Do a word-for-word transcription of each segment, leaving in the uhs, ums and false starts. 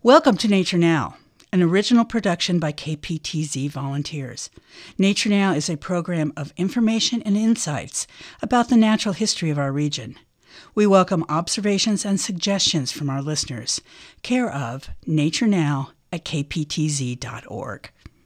Welcome to Nature Now, an original production by K P T Z volunteers. Nature Now is a program of information and insights about the natural history of our region. We welcome observations and suggestions from our listeners. Care of Nature Now at k p t z dot org.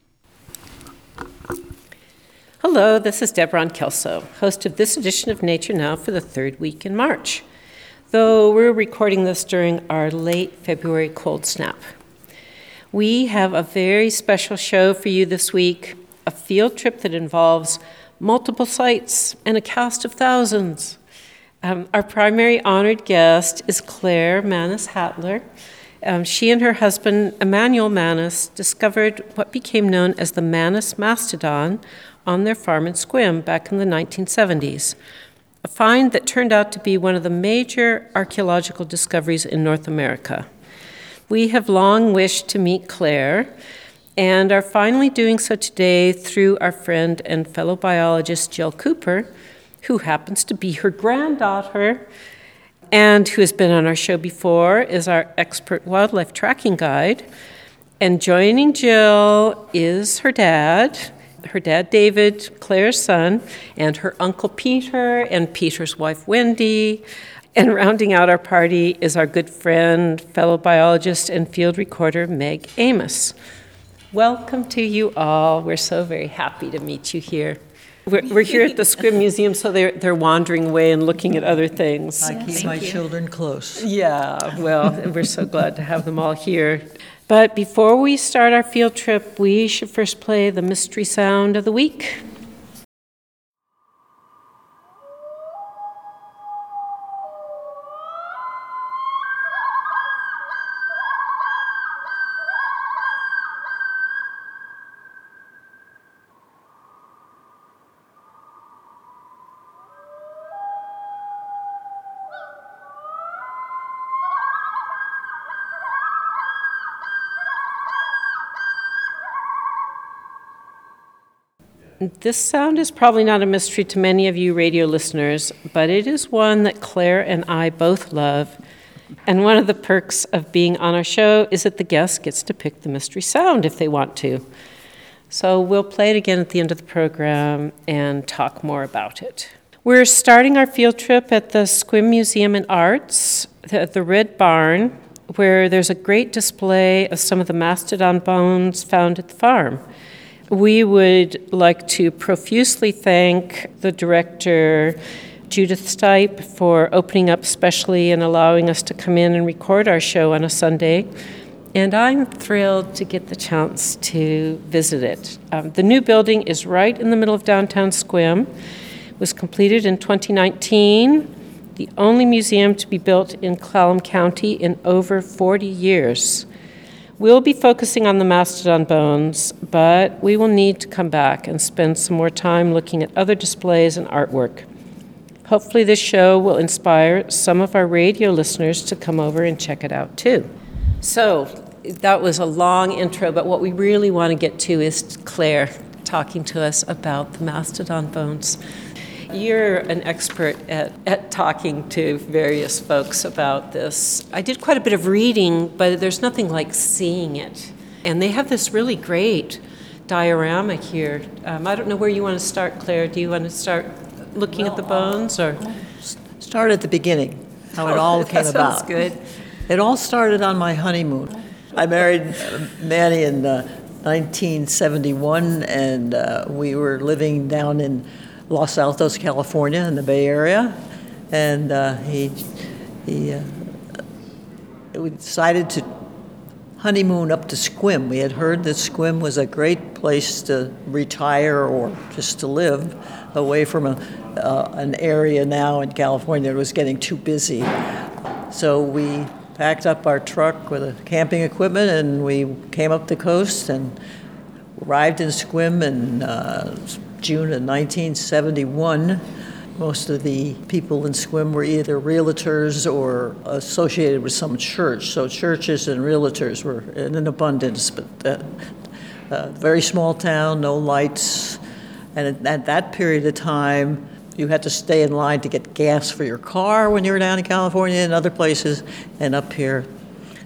Hello, this is Deborah Kelso, host of this edition of Nature Now for the third week in March, though we're recording this during our late February cold snap. We have a very special show for you this week, a field trip that involves multiple sites and a cast of thousands. Um, our primary honored guest is Claire Mannis-Hattler. Um, she and her husband, Emmanuel Mannis, discovered what became known as the Mannis Mastodon on their farm in Sequim back in the nineteen seventies, a find that turned out to be one of the major archaeological discoveries in North America. We have long wished to meet Claire and are finally doing so today through our friend and fellow biologist Jill Cooper, who happens to be her granddaughter and who has been on our show before, is our expert wildlife tracking guide. And joining Jill is her dad, her dad David, Claire's son, and her uncle Peter and Peter's wife Wendy. And rounding out our party is our good friend, fellow biologist and field recorder Meg Amos. Welcome to you all. We're so very happy to meet you here. We're, we're here at the Sequim Museum, so they're, they're wandering away and looking at other things. I keep Thank my you. children close. Yeah, well, we're so glad to have them all here. But before we start our field trip, we should first play the mystery sound of the week. This sound is probably not a mystery to many of you radio listeners, but it is one that Claire and I both love. And one of the perks of being on our show is that the guest gets to pick the mystery sound if they want to. So we'll play it again at the end of the program and talk more about it. We're starting our field trip at the Sequim Museum in Arts, the, the Red Barn, where there's a great display of some of the mastodon bones found at the farm. We would like to profusely thank the director, Judith Stipe, for opening up specially and allowing us to come in and record our show on a Sunday. And I'm thrilled to get the chance to visit it. Um, the new building is right in the middle of downtown Sequim. It was completed in twenty nineteen, the only museum to be built in Clallam County in over forty years. We'll be focusing on the mastodon bones, but we will need to come back and spend some more time looking at other displays and artwork. Hopefully this show will inspire some of our radio listeners to come over and check it out too. So that was a long intro, but what we really want to get to is Claire talking to us about the mastodon bones. You're an expert at, at talking to various folks about this. I did quite a bit of reading, but there's nothing like seeing it. And they have this really great diorama here. Um, I don't know where you want to start, Claire. Do you want to start looking well, at the bones? Or start at the beginning, how it all oh, came that about. Sounds good. It all started on my honeymoon. I married Manny in uh, nineteen seventy-one, and uh, we were living down in Los Altos, California, in the Bay Area, and uh, he he uh, we decided to honeymoon up to Sequim. We had heard that Sequim was a great place to retire or just to live, away from a uh, an area now in California that was getting too busy. So we packed up our truck with the camping equipment, and we came up the coast and arrived in Sequim in uh, June of nineteen seventy-one. Most of the people in Sequim were either realtors or associated with some church. So churches and realtors were in an abundance, but uh, uh, very small town, no lights. And at, at that period of time, you had to stay in line to get gas for your car when you were down in California and other places. And up here,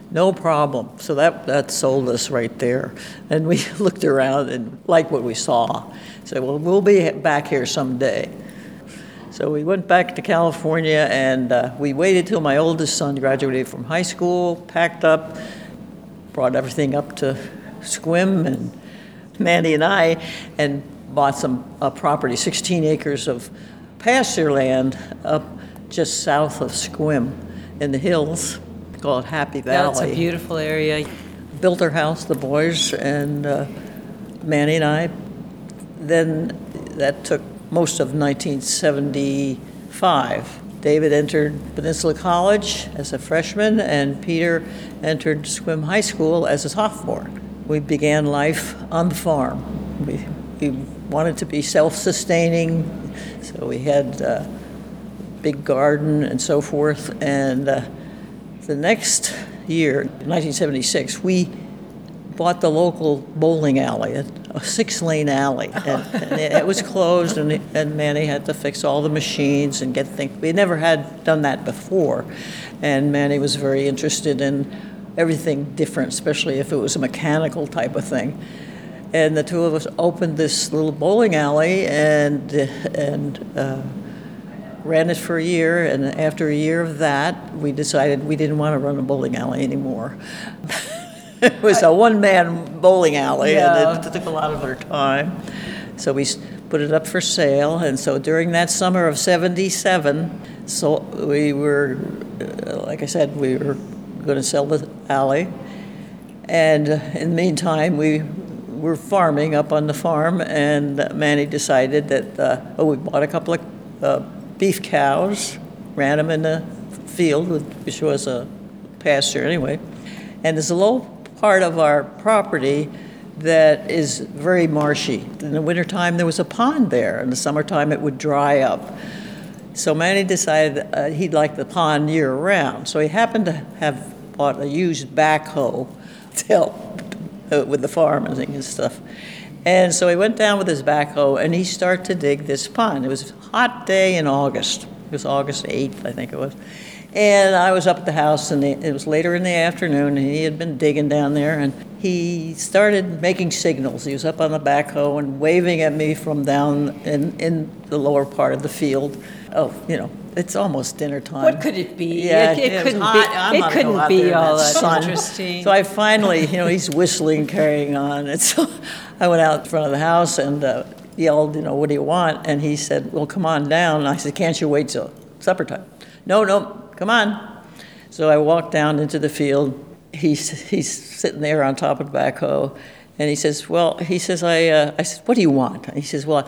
No problem. So that, that sold us right there. And we looked around and liked what we saw. Said, well, we'll be back here someday. So we went back to California, and uh, we waited till my oldest son graduated from high school, packed up, brought everything up to Sequim, and Manny and I, and bought some uh, property, sixteen acres of pasture land up just south of Sequim in the hills, called Happy Valley. That's a beautiful area. Built our house, the boys, and uh, Manny and I. Then that took most of nineteen seventy-five. David entered Peninsula College as a freshman, and Peter entered Sequim High School as a sophomore. We began life on the farm. We, we wanted to be self-sustaining, so we had a big garden and so forth. And uh, the next year, nineteen seventy-six, we bought the local bowling alley, a, a six-lane alley, and, and it, it was closed, and, and Manny had to fix all the machines and get things. We never had done that before, and Manny was very interested in everything different, especially if it was a mechanical type of thing. And the two of us opened this little bowling alley and and uh, ran it for a year, and after a year of that, we decided we didn't want to run a bowling alley anymore. It was a one-man bowling alley, Yeah. and it took a lot of our time. So we put it up for sale, and so during that summer of seventy-seven, so we were, uh, like I said, we were going to sell the alley. And uh, in the meantime, we were farming up on the farm, and Manny decided that, uh, oh, we bought a couple of uh, beef cows, ran them in the field, which was a pasture anyway. And there's a little part of our property that is very marshy. In the wintertime, there was a pond there. In the summertime, it would dry up. So Manny decided uh, he'd like the pond year-round. So he happened to have bought a used backhoe to help uh, with the farming and stuff. And so he went down with his backhoe, and he started to dig this pond. It was a hot day in August. It was August eighth, I think it was. And I was up at the house, and it was later in the afternoon, and he had been digging down there, and he started making signals. He was up on the backhoe and waving at me from down in, in the lower part of the field. Oh, you know, it's almost dinner time. What could it be? Yeah, it, it, it couldn't was be. hot. I'm It not couldn't gonna go out be there in all that that sun. interesting. So I finally, you know, he's whistling, carrying on, and so I went out in front of the house and uh, yelled, you know, what do you want? And he said, well, come on down. And I said, can't you wait till supper time? No, no, come on. So I walked down into the field. He's he's sitting there on top of the backhoe, and he says, "Well," he says, "I." Uh, I said, "What do you want?" And he says, "Well,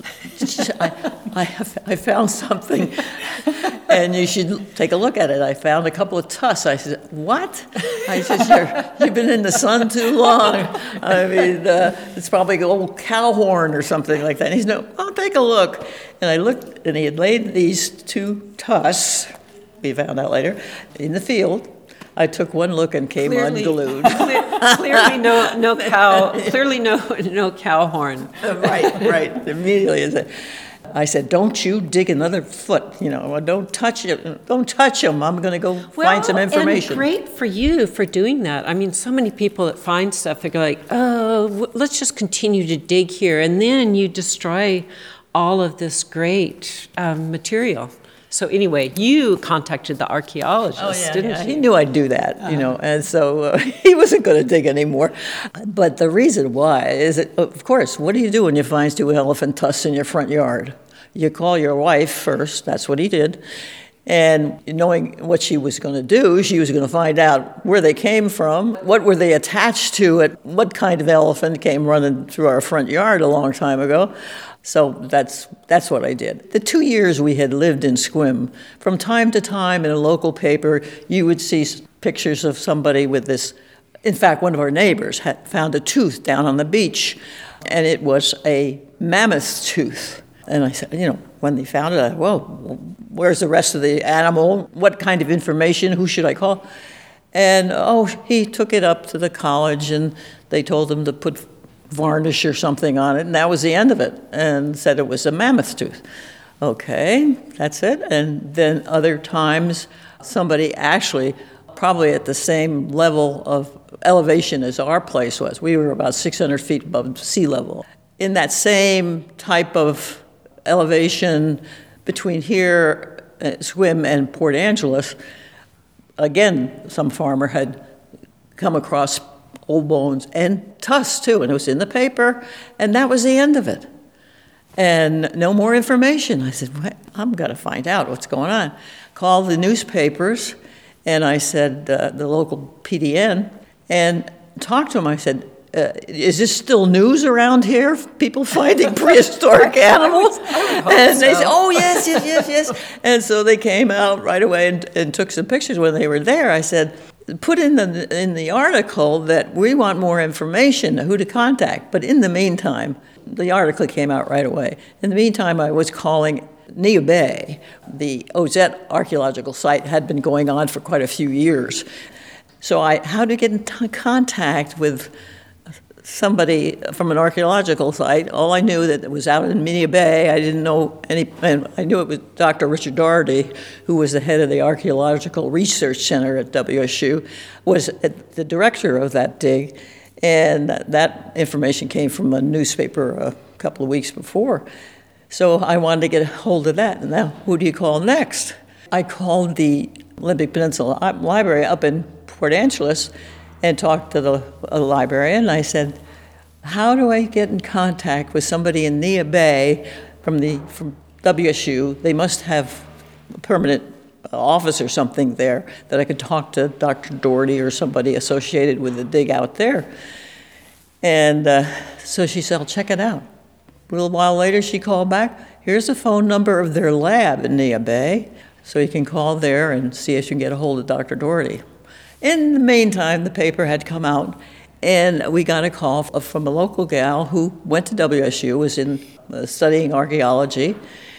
I I, have, I found something, and you should take a look at it. I found a couple of tusks." I said, "What?" I said, You're, "You've been in the sun too long. I mean, uh, it's probably an old cow horn or something like that." And he said, "No, I'll take a look." And I looked, and he had laid these two tusks. We found out later, in the field. I took one look and came Clearly- unglued. Clear, clearly, no, no cow. Clearly, no, no cow horn. Right, right. Immediately, I said, I said, "Don't you dig another foot? You know, don't touch it. Don't touch them. I'm going to go find some information." And great for you for doing that. I mean, so many people that find stuff, they go like, "Oh, w- let's just continue to dig here," and then you destroy all of this great um, material. So anyway, you contacted the archaeologist, Oh, yeah, didn't yeah. you? He knew I'd do that, you know, and so uh, he wasn't going to dig anymore. But the reason why is that, of course, what do you do when you find two elephant tusks in your front yard? You call your wife first. That's what he did. And knowing what she was going to do, she was going to find out where they came from, what were they attached to, it, what kind of elephant came running through our front yard a long time ago. So that's that's what I did. The two years we had lived in Sequim, from time to time in a local paper, you would see pictures of somebody with this. In fact, one of our neighbors had found a tooth down on the beach, and it was a mammoth tooth. And I said, you know, when they found it, I said, well, where's the rest of the animal? What kind of information? Who should I call? And, oh, he took it up to the college, and they told him to put varnish or something on it, and that was the end of it, and said it was a mammoth tooth. Okay, that's it. And then other times, somebody actually probably at the same level of elevation as our place was. We were about six hundred feet above sea level. In that same type of elevation between here, uh, Sequim, and Port Angeles, again, some farmer had come across old bones and tusks too, and it was in the paper, and that was the end of it. And no more information. I said, what? I'm going to find out what's going on. Called the newspapers, and I said, uh, the local P D N, and talked to him. I said, uh, is this still news around here? People finding prehistoric animals? I would And so. they said, oh, yes, yes, yes, yes. And so they came out right away and, and took some pictures when they were there. I said, put in the in the article that we want more information, who to contact. But in the meantime, the article came out right away. In the meantime, I was calling Neah Bay. The Ozette archaeological site had been going on for quite a few years. So I, how to get in t- contact with somebody from an archaeological site? All I knew that it was out in Neah Bay. I didn't know any, and I knew it was Doctor Richard Doherty, who was the head of the Archaeological Research Center at W S U, was the director of that dig, and that information came from a newspaper a couple of weeks before. So I wanted to get a hold of that. And now, who do you call next? I called the Olympic Peninsula Library up in Port Angeles and talked to the uh, librarian. I said, how do I get in contact with somebody in Neah Bay from the from W S U? They must have a permanent office or something there that I could talk to Doctor Doherty or somebody associated with the dig out there. And uh, so she said, I'll check it out. A little while later, she called back, here's the phone number of their lab in Neah Bay, so you can call there and see if you can get a hold of Doctor Doherty. In the meantime, the paper had come out, and we got a call from a local gal who went to W S U, was in uh, studying archaeology,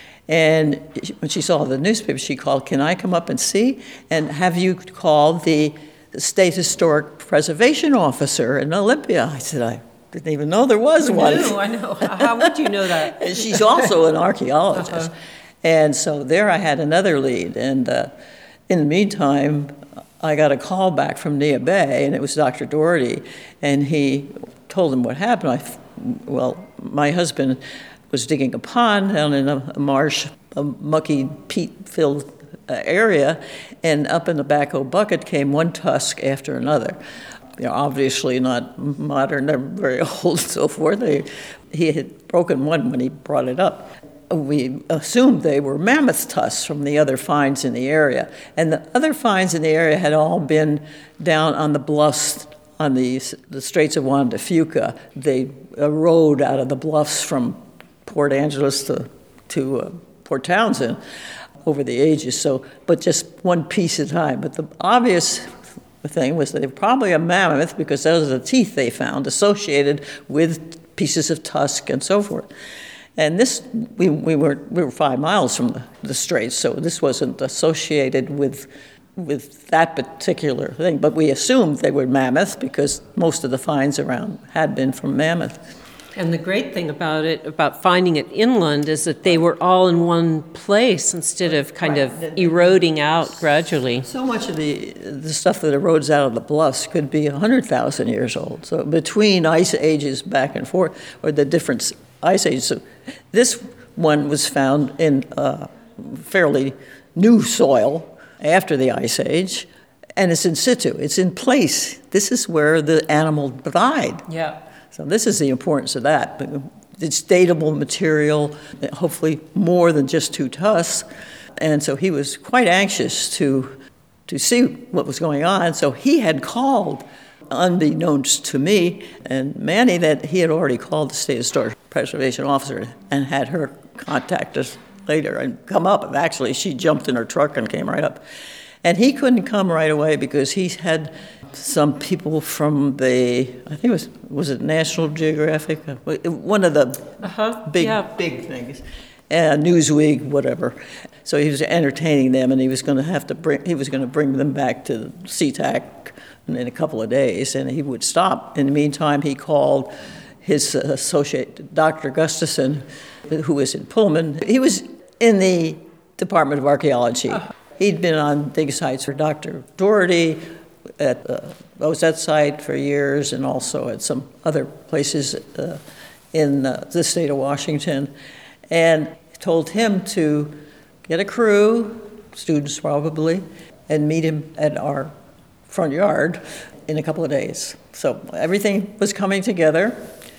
and when she saw the newspaper, she called, can I come up and see? And have you called the State Historic Preservation Officer in Olympia? I said, I didn't even know there was I one. know, I know. How would you know that? And she's also an archaeologist. Uh-huh. And so there I had another lead. And uh, in the meantime, I got a call back from Neah Bay, and it was Doctor Doherty, and he told him what happened. I, well, my husband was digging a pond down in a, a marsh, a mucky, peat-filled uh, area, and up in the backhoe bucket came one tusk after another. They're obviously not modern, they're very old and so forth. They, he had broken one when he brought it up. We assumed they were mammoth tusks from the other finds in the area. And the other finds in the area had all been down on the bluffs on the, the Straits of Juan de Fuca. They erode out of the bluffs from Port Angeles to, to uh, Port Townsend over the ages. So, but just one piece at a time. But the obvious thing was that they were probably a mammoth because those are the teeth they found associated with pieces of tusk and so forth. And this, we, we were we were five miles from the, the Straits, so this wasn't associated with with that particular thing. But we assumed they were mammoth because most of the finds around had been from mammoth. And the great thing about it, about finding it inland, is that they were all in one place instead of kind of eroding out gradually. So much of the the stuff that erodes out of the bluffs could be one hundred thousand years old. So between ice ages back and forth, or the different ice ages. So this one was found in uh, fairly new soil after the ice age, and it's in situ. It's in place. This is where the animal died. Yeah. So this is the importance of that. It's datable material, hopefully more than just two tusks. And so he was quite anxious to to see what was going on. So he had called, unbeknownst to me and Manny, that he had already called the State Historic Preservation Officer and had her contact us later and come up. And actually, she jumped in her truck and came right up. And he couldn't come right away because he had some people from the, I think it was, was it National Geographic? One of the Uh-huh. big, Yeah. big things. Uh, Newsweek, whatever. So he was entertaining them, and he was going to have to bring, he was going to bring them back to SeaTac in a couple of days, and he would stop. In the meantime, he called his associate, Doctor Gustafson, who was in Pullman. He was in the Department of Archaeology. Uh-huh. he'd been on dig sites for Doctor Doherty at the Ozette site for years, and also at some other places uh, in uh, the state of Washington, and told him to get a crew, students probably, and meet him at our front yard in a couple of days. So everything was coming together,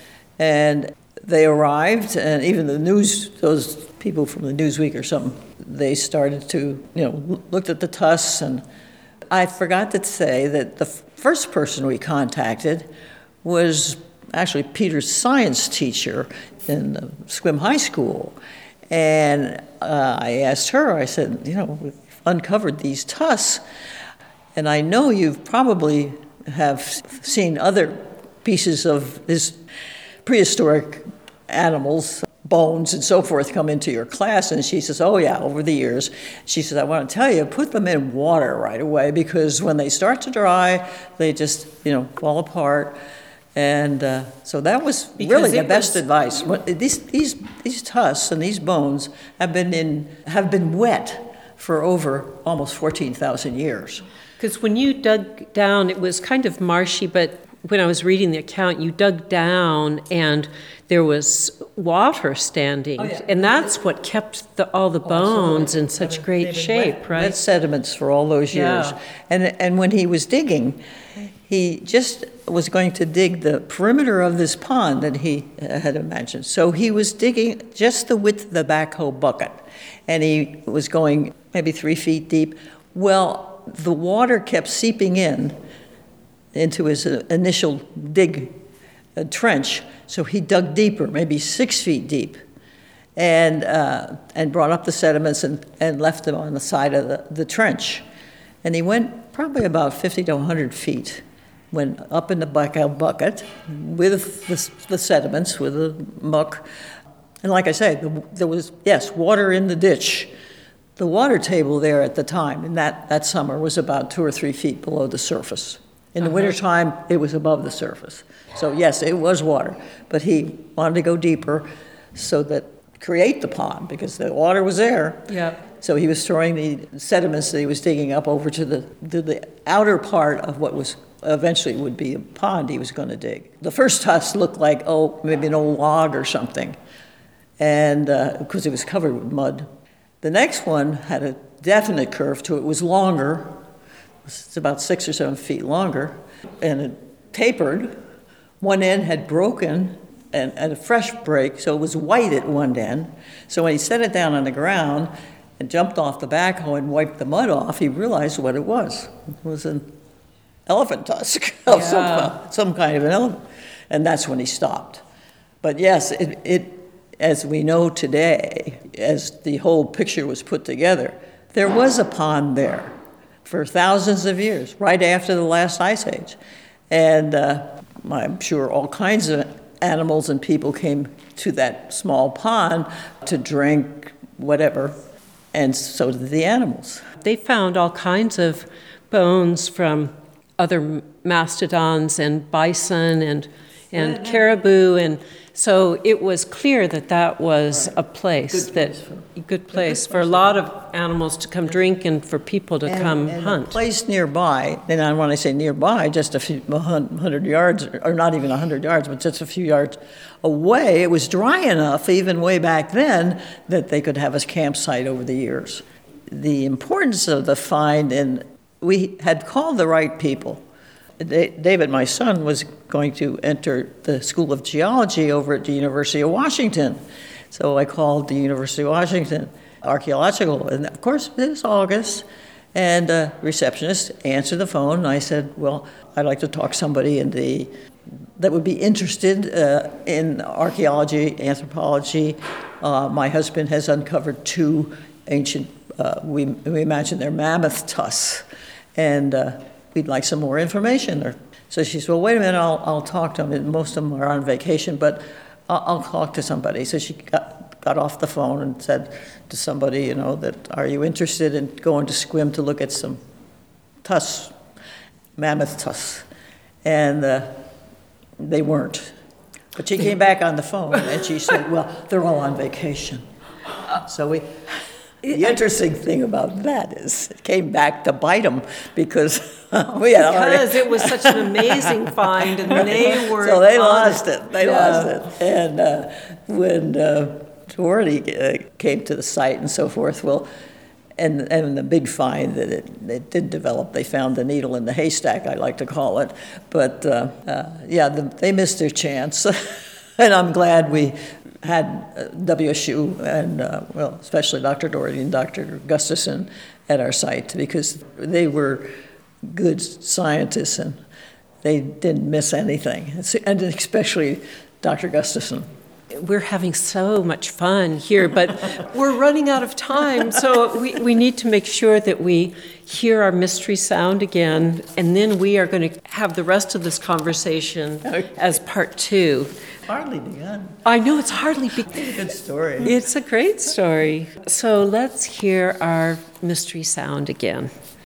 and they arrived, and even the news, those people from the Newsweek or something, they started to, you know, looked at the tusks. And I forgot to say that the first person we contacted was actually Peter's science teacher in Sequim High School. And uh, I asked her, I said, you know, we've uncovered these tusks, and I know you've probably have seen other pieces of this prehistoric animals, bones and so forth, come into your class. And she says, oh yeah, over the years. She says, I want to tell you, put them in water right away, because when they start to dry, they just, you know, fall apart. And uh, so that was because really the best was, advice. What, these these these tusks and these bones have been in have been wet for over almost fourteen thousand years. Because when you dug down, it was kind of marshy, but when I was reading the account, you dug down and there was water standing, oh, yeah. and that's what kept the, all the bones oh, in such great shape, wet, right? Wet sediments for all those years. Yeah. And and when he was digging, he just was going to dig the perimeter of this pond that he had imagined. So he was digging just the width of the backhoe bucket, and he was going maybe three feet deep. Well, the water kept seeping in into his initial dig uh, trench, so he dug deeper, maybe six feet deep, and uh, and brought up the sediments and, and left them on the side of the, the trench. And he went probably about fifty to one hundred feet, went up in the backhoe bucket with the, the sediments, with the muck. And like I say, the, there was, yes, water in the ditch. The water table there at the time, in that, that summer, was about two or three feet below the surface. In the uh-huh. wintertime, it was above the surface. So yes, it was water, but he wanted to go deeper so that, create the pond, because the water was there. Yeah. So he was throwing the sediments that he was digging up over to the, to the outer part of what was eventually would be a pond he was going to dig. The first tusk looked like, oh, maybe an old log or something, and uh, because it was covered with mud. The next one had a definite curve to it. It was longer. It's about six or seven feet longer, and it tapered. One end had broken, and, and a fresh break, so it was white at one end. So when he set it down on the ground and jumped off the backhoe and wiped the mud off, he realized what it was. It was an elephant tusk of yeah. some, some kind of an elephant, and that's when he stopped. But yes, it, it, as we know today, as the whole picture was put together, there was a pond there for thousands of years, right after the last ice age. And uh, I'm sure all kinds of animals and people came to that small pond to drink, whatever, and so did the animals. They found all kinds of bones from other mastodons and bison and and yeah, caribou, and so it was clear that that was right. a place good that place for, good place for a lot of animals to come drink and for people to and, come and hunt. A place nearby, and when I say nearby, just a few hundred yards, or not even a hundred yards, but just a few yards away, it was dry enough, even way back then, that they could have a campsite over the years. The importance of the find, and we had called the right people. David, my son, was going to enter the School of Geology over at the University of Washington. So I called the University of Washington Archaeological, and of course, it's August, and a receptionist answered the phone, and I said, well, I'd like to talk to somebody in the, that would be interested uh, in archaeology, anthropology. Uh, my husband has uncovered two ancient, uh, we, we imagine they're mammoth tusks, and uh, we'd like some more information. Or, so she said, well, wait a minute, I'll, I'll talk to them. Most of them are on vacation, but I'll, I'll talk to somebody. So she got, got off the phone and said to somebody, you know, that, are you interested in going to Sequim to look at some tusks, mammoth tusks? And uh, they weren't. But she came back on the phone and she said, well, they're all on vacation. So we, The interesting thing about that is it came back to bite them because we had because it was such an amazing find, and they were so they lost it. it. They yeah. lost it. And uh, when uh, Doherty uh, came to the site and so forth, well, and and the big find that it, it did develop, they found the needle in the haystack, I like to call it. But uh, uh, yeah, the, they missed their chance, and I'm glad we had W S U and, uh, well, especially Doctor Doherty and Doctor Gustafson at our site because they were good scientists and they didn't miss anything, and especially Doctor Gustafson. We're having so much fun here, but we're running out of time, so we, we need to make sure that we hear our mystery sound again, and then we are going to have the rest of this conversation okay. as part two. Hardly begun. I know, it's hardly begun. It's a good story. It's a great story. So let's hear our mystery sound again.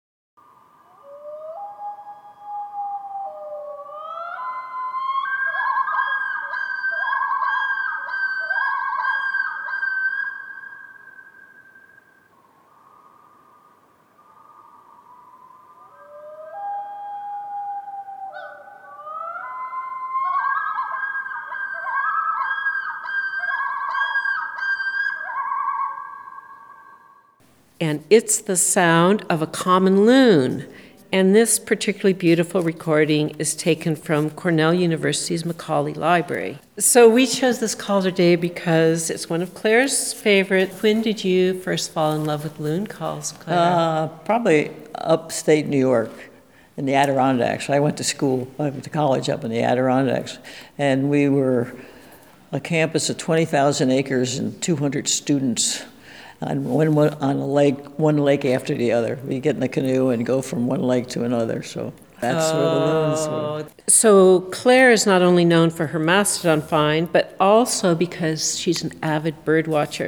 And it's the sound of a common loon. And this particularly beautiful recording is taken from Cornell University's Macaulay Library. So we chose this call today because it's one of Claire's favorite. When did you first fall in love with loon calls, Claire? Uh, probably upstate New York in the Adirondacks. I went to school, I went to college up in the Adirondacks. And we were a campus of twenty thousand acres and two hundred students. On one, on a lake, one lake after the other. We get in the canoe and go from one lake to another. So that's oh. where the loons were. So Claire is not only known for her mastodon find, but also because she's an avid bird watcher.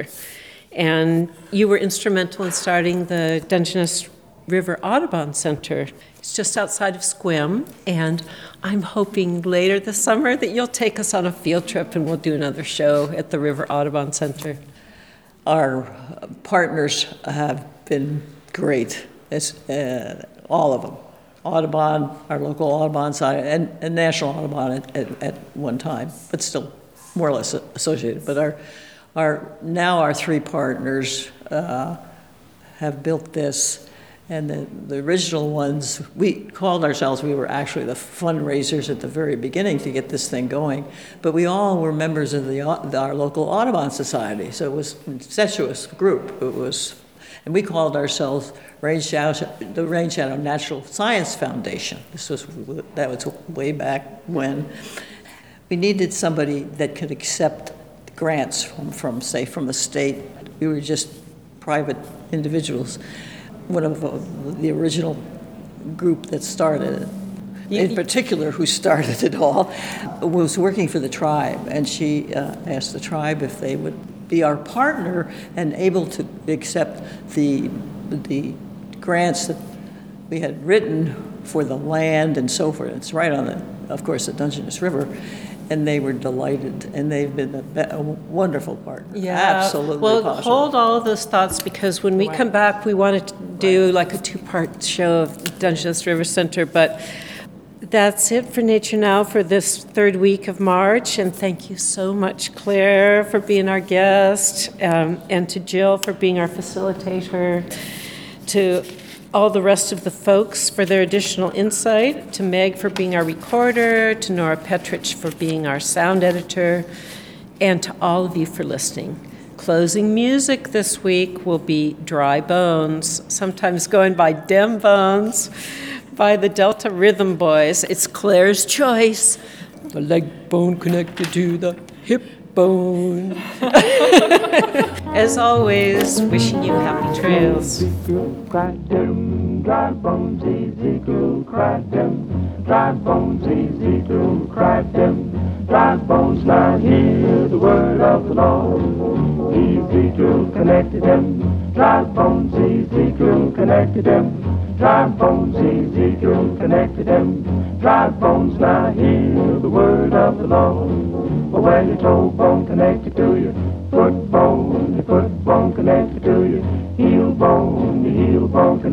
And you were instrumental in starting the Dungeness River Audubon Center. It's just outside of Sequim, and I'm hoping later this summer that you'll take us on a field trip and we'll do another show at the River Audubon Center. Our partners have been great, it's, uh, all of them. Audubon, our local Audubon side, and, and National Audubon at, at, at one time, but still more or less associated. But our, our now our three partners uh, have built this, and the, the original ones, we called ourselves, we were actually the fundraisers at the very beginning to get this thing going, but we all were members of the our local Audubon Society, so it was an incestuous group. It was, and we called ourselves Rain Shadow, the Rain Shadow Natural Science Foundation. This was, that was way back when. We needed somebody that could accept grants from, from say, from the state. We were just private individuals. One of uh, the original group that started it, in particular who started it all, was working for the tribe, and she uh, asked the tribe if they would be our partner and able to accept the the grants that we had written for the land and so forth. It's right on the, of course, the Dungeness River. And they were delighted, and they've been a, a wonderful partner. Yeah, absolutely. Well, possible. Hold all of those thoughts, because when we right. come back, we want to do like a two-part show of Dungeness River Center. But that's it for Nature Now for this third week of March. And thank you so much, Claire, for being our guest, um, and to Jill for being our facilitator, to all the rest of the folks for their additional insight, to Meg for being our recorder, to Nora Petrich for being our sound editor, and to all of you for listening. Closing music this week will be Dry Bones, sometimes going by Dem Bones, by the Delta Rhythm Boys. It's Claire's choice. The leg bone connected to the hip bone. As always, wishing you happy trails. Dry bones, easy to cry them. Dry bones, easy to cry them. Dry bones, now hear the word of the Lord. Easy to connect them. Dry bones, easy to connect them. Dry bones, easy to connect them. Dry bones, now hear the word of the Lord. But when your toe bone connected to your foot bone, your foot bone connected to your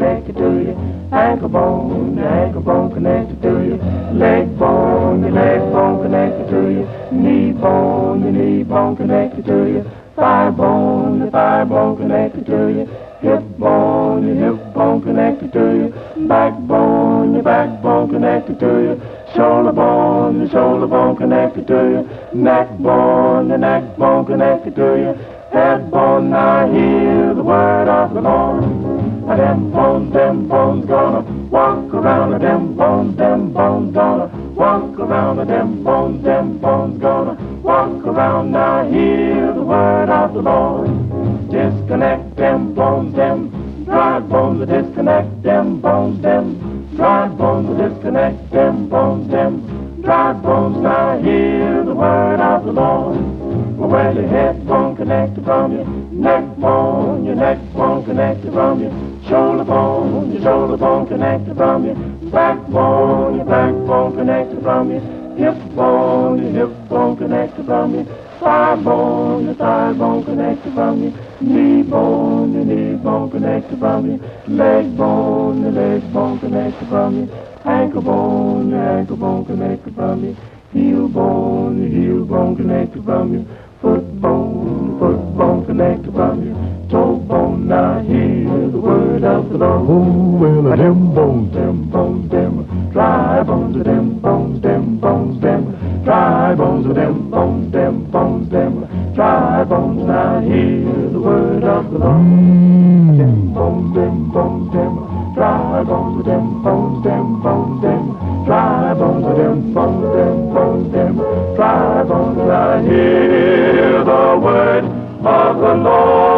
connected to your ankle bone, your ankle bone connected to your leg bone, your leg bone connected to your knee bone, your knee bone connected to your thigh bone, your thigh bone connected to your hip bone, your hip bone connected to your backbone, your backbone connected to your shoulder bone, your shoulder bone connected to your neck bone, your neck bone connected to your head bone. Now hear the word of the Lord. Now them bones, them bones gonna walk around. Them bones, them bones gonna walk around. Them bones, them bones gonna walk around. Now hear the word of the Lord. Disconnect them bones, them dry bones. Disconnect them bones, them dry bones. Disconnect them bones, them dry bones. Now hear the word of the Lord. Well, where your head bone connected from your neck bone, your neck bone connected from your shoulder bone, your shoulder bone connected from your backbone, your backbone connected from your hip bone, your hip bone connected from your thigh bone, your thigh bone connected from your knee bone, your knee bone connected from your leg bone, your leg bone connected from your ankle bone, your ankle bone connected from your heel bone, your heel bone connected from your foot bone, foot bone connected from your toe bone. Now hear the word of the Lord. Oh, well, them bones, them bones, them dry bones, them bones, them bones, them dry bones, them bones, them bones, them dry bones. Now hear the word of the Lord. Them bones, them bones, them dry bones, them bones, them bones, them dry bones, them bones, them bones, them dry bones. Now hear the word of the Lord.